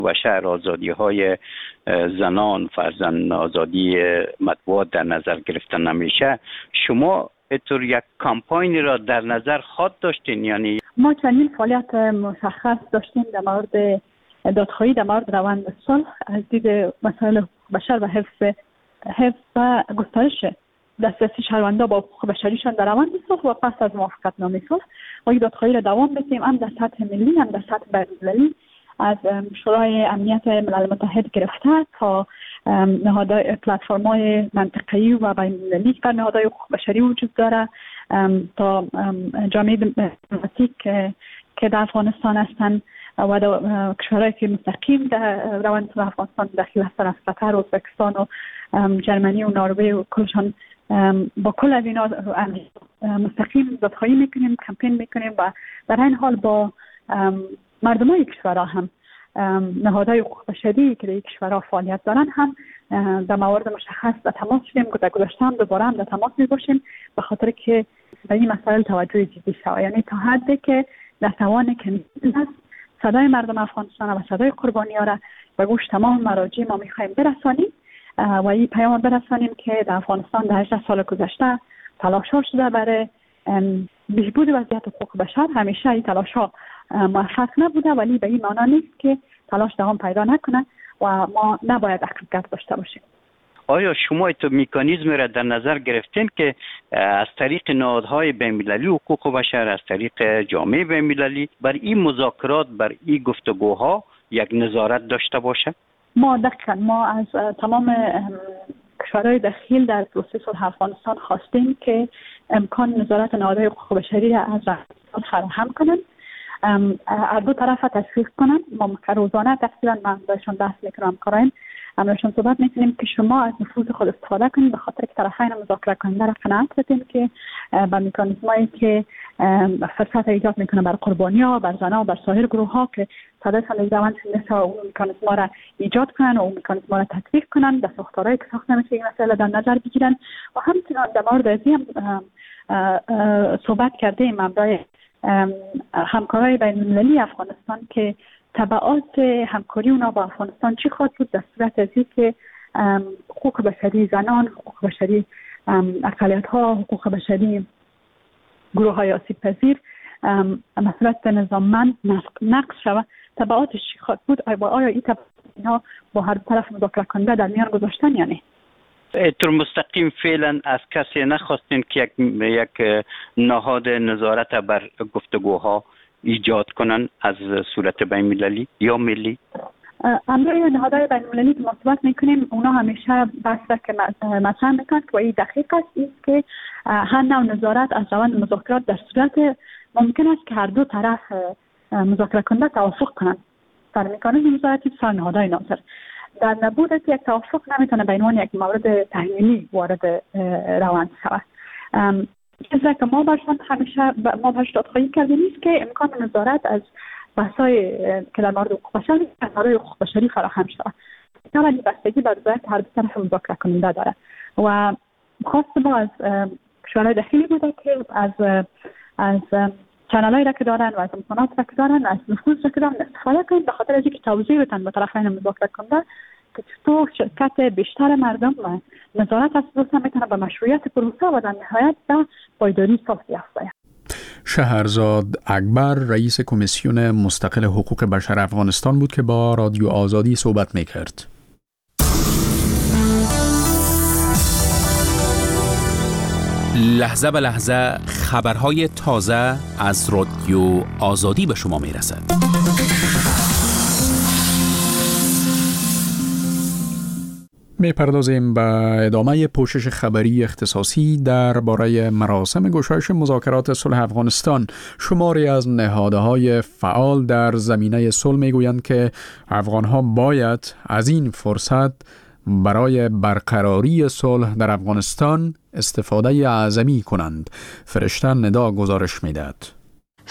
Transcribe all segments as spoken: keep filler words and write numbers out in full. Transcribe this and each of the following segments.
بشر، آزادی های زنان، فرزند آزادی مطبوعات در نظر گرفتن نمیشه. شما اینطور یک کامپاین را در نظر خود داشتین؟ یعنی ما چندین فعالیت مشخص داشتیم در مورد دادخواهی در مورد روند صلح از دید مسائل بشر و حفظ حفظ و گسترش دسترسی شهروندان با حقوق بشریشان در روند صلح و پس از موافقت نامه صلح و این دادخواهی را دوام بدیم، هم در سطح ملی هم در سطح بین‌المللی، از شورای امنیت ملل متحد گرفته تا نهادهای پلتفرم‌های منطقه‌ای و بین‌المللی که نهادهای حقوق بشری وجود داره، تا جامعه دیپلماتیک که در افغانستان هستند و در کشورهایی که مستقیم در روند صلح افغانستان داخل هستند، از قطر، ازبکستان و جرمنی و نروژ و کلشان، با کل از اینا مستقیم دادخواهی میکنیم، کمپین میکنیم و در این حال با مردمای کشورها هم نهادهای حقوق بشری که در این کشورها فعالیت دارن هم در موارد مشخص در تماس شدیم. در گذشته هم دوباره هم در تماس میباشیم به خاطر که به این مسائل توجه جدی شود، یعنی تا حدی که در توان کمی است صدای مردم افغانستان و صدای قربانی‌ها را به گوش تمام مراجع ما میخوایم برسانیم و این پیام برسانیم که در افغانستان در هجده سال گذشته تلاش‌ها شده برای بهبود وضعیت حقوق بشر. همیشه این تلاش‌ها موفق نبوده، ولی به این معنا نیست که تلاش دوام پیدا نکنه و ما نباید عقب داشته باشیم. آیا شما این مکانیزم را در نظر گرفتین که از طریق نهادهای بین‌المللی حقوق بشر، از طریق جامعه بین‌المللی بر این مذاکرات، بر این گفتگوها یک نظارت داشته باشه؟ ما دقیقاً ما از تمام کشورهای داخل در پروسه صلح افغانستان خواستیم که امکان نظارت نهادهای حقوق بشری را از افغانستان فراهم کنند، از دو طرف تشویق کنند. ما روزانه تقریبا من باشون بحث میکنم، کاریم امروزشون صحبت میکنیم که شما از نفوذ خود استفاده کنید، به خاطر که طرفین مذاکره کننده را قناعت بدیم که با مکانیزمایی که فرصت ایجاد میکنه بر قربانی‌ها، بر زنان و بر سایر گروه‌ها که صدایشان در روند مثل اون مکانیزما را ایجاد کنن و اون مکانیزما را تطبیق کنن، در ساختارهایی که ساخته میشه این مسئله در نظر بگیرن. و همچنین در مورد از این صحبت کردیم برای همکارای بین‌المللی افغانستان که تبعات همکاری اونا با افغانستان چی خواهد بود در صورت ازی که حقوق بشری زنان، حقوق بشری اقلیت‌ها، حقوق بشری گروه‌های آسیب پذیر مسئولیت نظاممند نقض شود، تبعاتش چی خواهد بود؟ آیا این تبعات اینا با هر طرف مذاکره کننده در میان گذاشتن یا نه؟ طور مستقیم فعلا از کسی نخواستین که یک, یک نهاد نظارت بر گفتگوها ایجاد کنن از صورت بین‌المللی یا ملی؟ امروی نهادهای بین‌المللی که ما صحبت میکنیم اونا همیشه بحثه که مطرح میکنند که این دقیق است است که هر نوع نظارت از روند مذاکرات در صورت ممکن است که هر دو طرف مذاکره کننده توافق کنند در مکانیزم نظارتی سر نهادهای ناظر. در نبود یک توافق نمیتونه به عنوان یک مورد تحلیلی وارد روند شود. چیزی که ما برشان همیشه ما برش دادخواهی کردیم نیست که امکان نظارت از بحث‌های که در مورد حقوق بشری کنارهای حقوق بشری فراهم شود. نه ولی بستگی بر رضایت هر دو طرف مذاکره کننده داره و خواست ما از کشورهای داخلی بوده که از از چنلایی را که دارن و از امکانات را که دارن، از نفوذ را که دارن استفاده کنید به خاطر از اینکه توضیح بدن به طرفین مذاکره کننده که چطور شرکت بیشتر مردم و نظارت از پروسه میتونه به مشروعیت پروسه و در نهایت به پایداری صلح بیفته. شهرزاد اکبر رئیس کمیسیون مستقل حقوق بشر افغانستان بود که با رادیو آزادی صحبت میکرد. لحظه به لحظه خبرهای تازه از رادیو آزادی به شما میرسد. میپردازیم به ادامه پوشش خبری اختصاصی درباره مراسم گشایش مذاکرات صلح افغانستان. شماری از نهادهای فعال در زمینه صلح میگویند که افغانها باید از این فرصت برای برقراری صلح در افغانستان استفاده اعظمی کنند. فرشته ندا گزارش میدهد.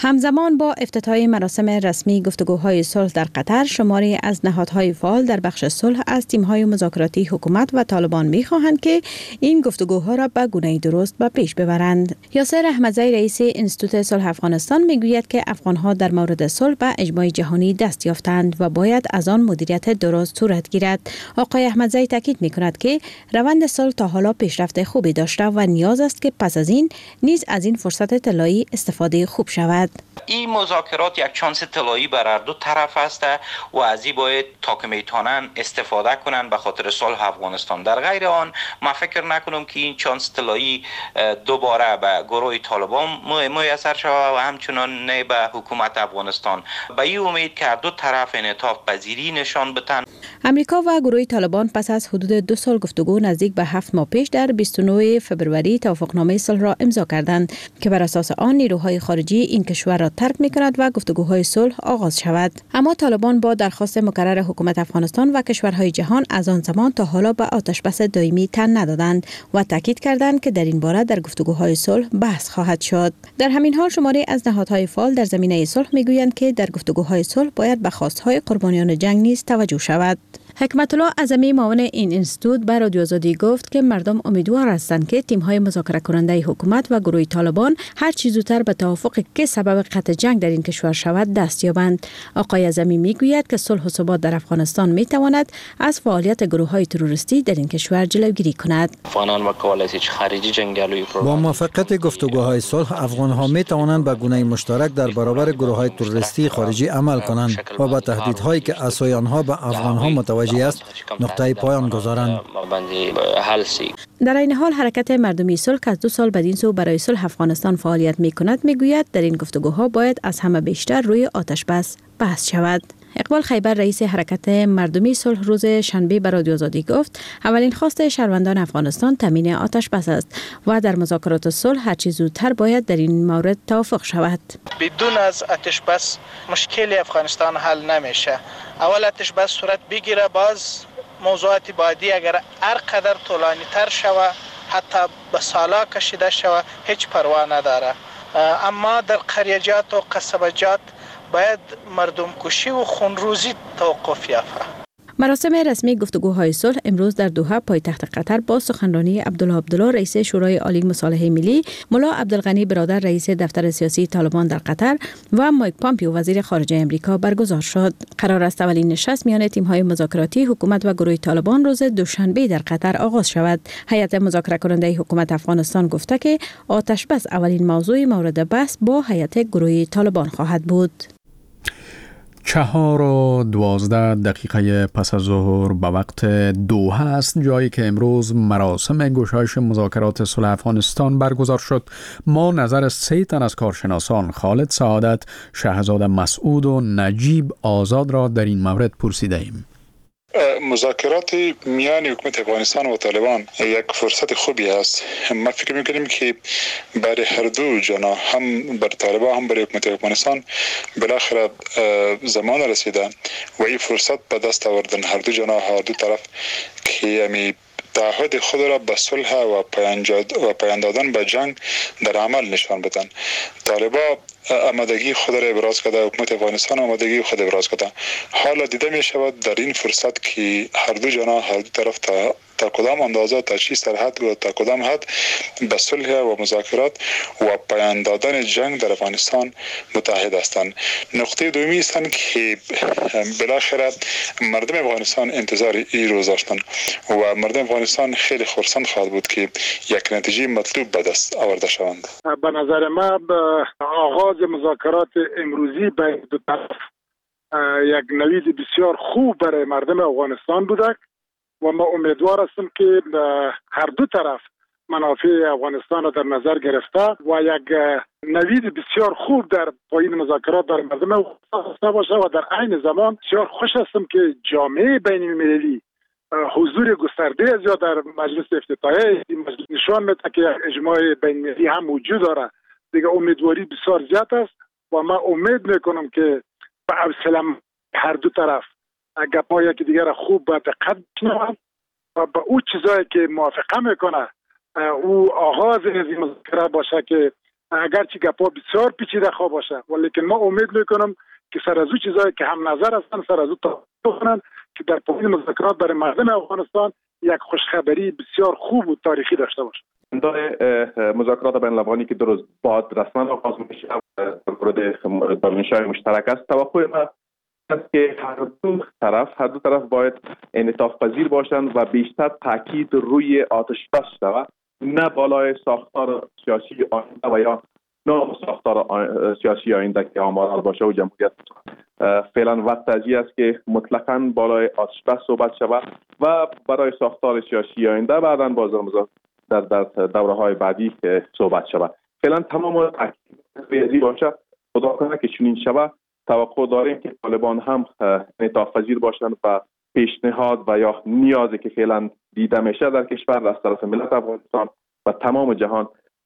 همزمان با افتتاح مراسم رسمی گفتگوهای صلح در قطر، شماری از نهادهای فعال در بخش صلح از تیم‌های مذاکراتی حکومت و طالبان می‌خواهند که این گفتگوها را به گونه درست به پیش ببرند. یاسر احمدزی رئیس انستیتوت صلح افغانستان میگوید که افغان‌ها در مورد صلح به اجماع جهانی دست یافتند و باید از آن مدیریت درست صورت گیرد. آقای احمدزی تاکید می‌کند که روند صلح تا حالا پیشرفت خوبی داشته و نیاز است که پس از این نیز از این فرصت طلایی استفاده خوب شود. این مذاکرات یک چانس طلایی بر هر دو طرف است و از این باید تا که میتونن استفاده کنن به خاطر صلح افغانستان. در غیر آن ما فکر نکنم که این چانس طلایی دوباره به گروه طالبان میسر شود و همچنان نه به حکومت افغانستان. به این امید که هر دو طرف انعطاف پذیری نشان بدن. امریکا و گروه طالبان پس از حدود دو سال گفتگو نزدیک به هفت ماه پیش در بیست و نه فوریه توافقنامه صلح را امضا کردند که بر اساس آن نیروهای خارجی این کشور را ترک می‌کند و گفتگوهای صلح آغاز شود. اما طالبان با درخواست مکرر حکومت افغانستان و کشورهای جهان از آن زمان تا حالا به آتشبس دائمی تن ندادند و تاکید کردند که در این باره در گفتگوهای صلح بحث خواهد شد. در همین حال شماری از نهادهای فعال در زمینه صلح میگویند که در گفتگوهای صلح باید به خواستهای قربانیان جنگ نیز توجه شود. حکمت الله اعظمی معاون این انستیتوت به رادیو آزادی گفت که مردم امیدوار هستند که تیم‌های مذاکره کننده حکومت و گروه طالبان هر چه زودتر به توافقی که سبب قطع جنگ در این کشور شود دست یابند. آقای اعظمی میگوید که صلح و ثبات در افغانستان میتواند از فعالیت گروه‌های تروریستی در این کشور جلوگیری کند. افغانان و کوالت خارجی جنگجوی با موافقت گفتگوهای صلح افغان‌ها میتوانند به گونه مشترک در برابر گروه‌های تروریستی خارجی عمل کنند و با تهدیدهایی که اساس آنها به افغان‌ها متوجه است نقطه پایان گذارند. در این حال حرکت مردمی صلح که از دو سال بدین سو برای صلح افغانستان فعالیت می‌کند میگوید در این گفتگوها باید از همه بیشتر روی آتش بس بحث شود. اقبال خیبر رئیس حرکت مردمی صلح روز شنبه به رادیو آزادی گفت اولین خواست شهروندان افغانستان تامین آتش بس است و در مذاکرات صلح هر چه زودتر باید در این مورد توافق شود. بدون از آتش بس مشکل افغانستان حل نمیشه. اول آتش بس صورت بگیره، باز موضوعات بعدی اگر هر قدر طولانی تر شوه حتی به سالا کشیده شوه هیچ پروا نداره. اما در قریجات و قصبجات باید مردم کشی و خونروزی توقف یافته. مراسم رسمی گفتگوهای صلح امروز در دوحه پایتخت قطر با سخنرانی عبدالله عبدالله رئیس شورای عالی مصالحه ملی، ملا عبدالغنی برادر رئیس دفتر سیاسی طالبان در قطر و مایک پامپیو وزیر خارجه امریکا برگزار شد. قرار است اولین نشست میان تیم‌های مذاکراتی حکومت و گروه طالبان روز دوشنبه در قطر آغاز شود. هیئت مذاکره کننده حکومت افغانستان گفته که آتش بس اولین موضوع مورد بحث با هیئت گروه طالبان خواهد بود. چهار و دوازده دقیقه پس از ظهر به وقت دوحه است، جایی که امروز مراسم گشایش مذاکرات صلح افغانستان برگزار شد. ما نظر سه تن از کارشناسان خالد سعادت، شهزاد مسعود و نجیب آزاد را در این مورد پرسیده ایم. مذاکرات میان حکومت افغانستان و طالبان یک فرصت خوبی است. ما فکر میکنیم که برای هر دو جناح، هم برای طالبان هم برای حکومت افغانستان، بالاخره زمان رسیده و این فرصت به دست آوردن هر دو جناح، هر دو طرف که امی تعهد خود را به صلح و پایان دادن به جنگ در عمل نشان بدن. طالبان آمادگی خود را ابراز کرده، حکومت افغانستان آمادگی خود ابراز کرده. حالا دیده می شود در این فرصت که هر دو جناح، هر دو طرف تا تا کدام اندازه، تا چی سرحد و تا کدام حد به صلح و مذاکرات و پایان دادن جنگ در افغانستان متحد هستند. نقطه دومی است که بالاخره مردم افغانستان انتظار این روز داشتند و مردم افغانستان خیلی خرسند خواهد بود که یک نتیجه مطلوب به دست آورده شوند. به نظر ما آغاز مذاکرات امروزی بین دو طرف یک نوید بسیار خوب برای مردم افغانستان بوده و ما امیدوار هستیم که هر دو طرف منافع افغانستان را در نظر گرفته و یک نوید بسیار خوب در پایین مذاکرات در مردم افغانستان باشه و در عین زمان بسیار خوش هستم که جامعه بین المللی حضور گسترده از یا در مجلس افتتاحیه نشان میده که اجماع بین المللی هم وجود داره. دیگه امیدواری بسیار زیاد است و ما امید میکنم که به حوصله هر دو طرف گپایی که دیگر خوب به دقت بشنوند و به او چیزایی که موافقه میکنه او آغاز از این مذاکره باشه که اگرچه گپا بسیار پیچیده خواه باشه، ولی ما امید میکنم که سر از او چیزایی که هم نظر هستن سر از او توافق کنن که در پایین مذاکرات برای مردم افغانستان یک خوشخبری بسیار خوب و تاریخی داشته باشه. در مذاکرات بین الافغانی که دو روز بعد رسما آغاز میشه در مورد دارالانشای مشترک است، توقع ما است که هر دو طرف هر دو طرف باید انعطاف پذیر باشند و بیشتر تاکید روی آتش بس شود، نه بالای ساختار سیاسی آینده و یا نه ساختار سیاسی آینده که آمار باشه و جمهوریت. فعلا وقت ازی است که مطلقاً بالای آتش بس صحبت شود و برای ساختار سیاسی آینده بعداً باز در در دوره های بعدی صحبت شود. فعلا تمام تاکید ازی باشه، خدا کنه که چنین شود. توقع داریم که طالبان هم انعطاف پذیر باشند و پیشنهاد و یا نیازی که فعلا دیده میشه در کشور از طرف ملت افغانستان و تمام جهان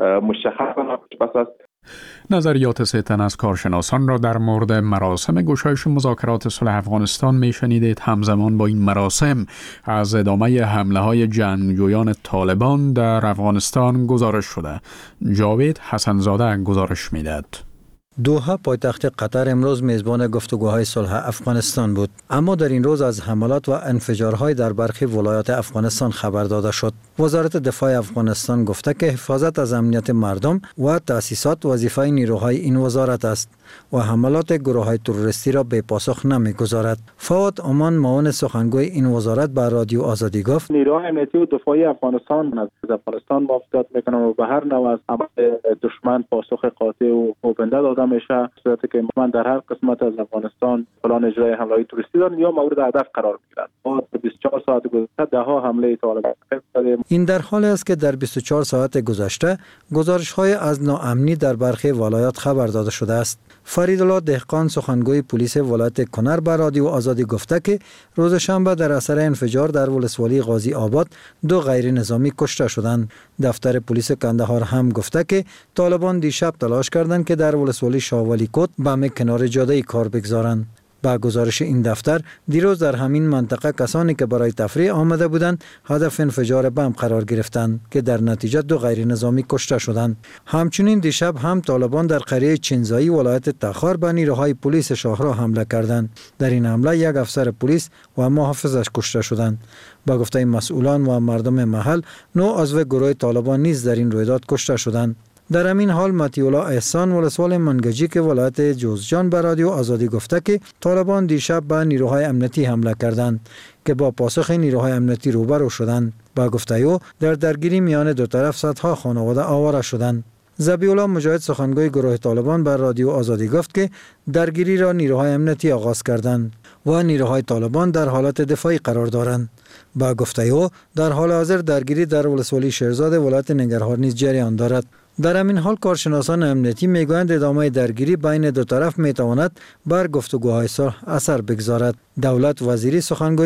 مشخص پس است. نظریات سه تن از کارشناسان را در مورد مراسم گشایش مذاکرات صلح افغانستان میشنیدید. همزمان با این مراسم از ادامه حمله های جنگجویان طالبان در افغانستان گزارش شده. جاوید حسنزاده گزارش میدهد. دوحه پایتخت قطر امروز میزبان گفتگوهای صلح افغانستان بود، اما در این روز از حملات و انفجارهای در برخی ولایات افغانستان خبر داده شد. وزارت دفاع افغانستان گفته که حفاظت از امنیت مردم و تأسیسات وظیفه نیروهای این وزارت است و حملات گروه‌های تروریستی را به پاسخ نمیگذارد. فواد امان معاون سخنگوی این وزارت به رادیو آزادی گفت نیروهای امنیتی و دفاعی افغانستان از افغانستان محافظت میکنند و به هر نوع از عمل دشمن پاسخ قاطع و موبنده داده میشه، صورتی که من در هر قسمت از افغانستان پلان اجرای حمله تروریستی دارن یا مورد هدف قرار میگیرند. ما بیست و چهار ساعت گذشته ده ها حمله طالبان کردیم. این در حالی است که در بیست و چهار ساعت گذشته گزارش‌های از ناامنی در برخی ولایات خبر داده شده است. فریدالله دهقان سخنگوی پلیس ولایت کنر به رادیو آزادی گفته که روز شنبه در اثر انفجار در ولسوالی غازی آباد دو غیر نظامی کشته شدند. دفتر پلیس کندهار هم گفته که طالبان دیشب تلاش کردند که در ولسوالی شاولی کوت بم کنار جاده کار بگذارند. با گزارش این دفتر دیروز در همین منطقه کسانی که برای تفریح آمده بودند هدف انفجار بم قرار گرفتند که در نتیجه دو غیر نظامی کشته شدند. همچنین دیشب هم طالبان در قریه چینزایی ولایت تخار به نیروهای پلیس شاهراه حمله کردند. در این حمله یک افسر پلیس و محافظش کشته شدند. با گفته مسئولان و مردم محل، نو عضو گروه طالبان نیز در این رویداد کشته شدند. در همین حال مطیع الله احسان ولسوال منگجی که ولایت جوزجان به رادیو آزادی گفته که طالبان دیشب به نیروهای امنیتی حمله کردند که با پاسخ نیروهای امنیتی روبرو شدند. با گفته او در درگیری میان دو طرف صدها خانواده آواره شدند. ذبیح الله مجاهد سخنگوی گروه طالبان بر رادیو آزادی گفت که درگیری را نیروهای امنیتی آغاز کردند و نیروهای طالبان در حالت دفاعی قرار دارند. با گفته او در حال حاضر درگیری در ولسوالی شیرزاد ولایت ننگرهار نیز جریان دارد. در همین حال کارشناسان امنیتی میگویند ادامه درگیری بین دو طرف میتواند بر گفتگوهای صلح اثر بگذارد. دولت وزیری سخنگوی